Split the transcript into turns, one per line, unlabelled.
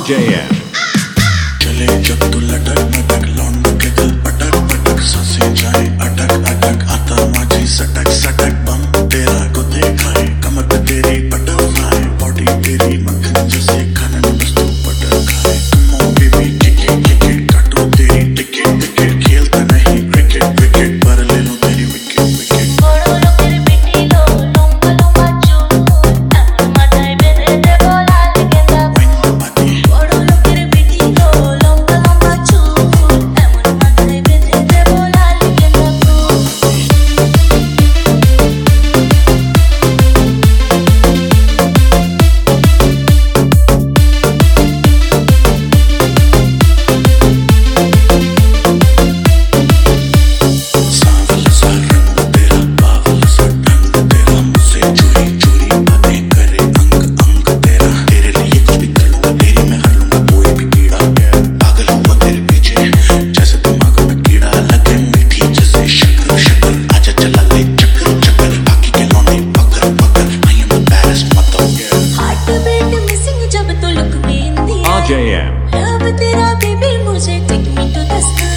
RJM.
चले जब तू लटक मटक लौंड के दिल पटक पटक सांसें जाए अटक अटक आता माझी सटक सटक बम तेरा को देखा है कमर पे तेरी बटरफ्लाई बॉडी तेरी मक्खन जैसे खाने में बस तू बटर खाए कम बेबी टिकट काटो तेरी टिकट टिकट खेलता नहीं क्रिकेट क्रिकेट पर ले लो तेरी wicket wicket
Boro lo quiere vinilo, lomba lomba chu, matai bene de bola legenda. Boro lo quiere vinilo, lomba lomba chu, matai bene de bola legenda.
सावल सा रंग तेरा बावल सा ढंग तेरा मुझसे चोरी चोरी बातें करे अंग अंग तेरा तेरे लिए कुछ भी कर लूंगा तेरी मैं हर लूंगा कोई भी कीड़ा पागल हुआ तेरे पीछे जैसे दिमाग में कीड़ा लगे मीठी जैसे शक्कर शक्कर आजा चला ले चक्कर चक्कर बाकी के लौंडे पकड़ पकड़ I am the baddest mother
Heartbeat missing जब तो look में in the eye.
RJM.
Love तेरा baby मुझे take me to the sky.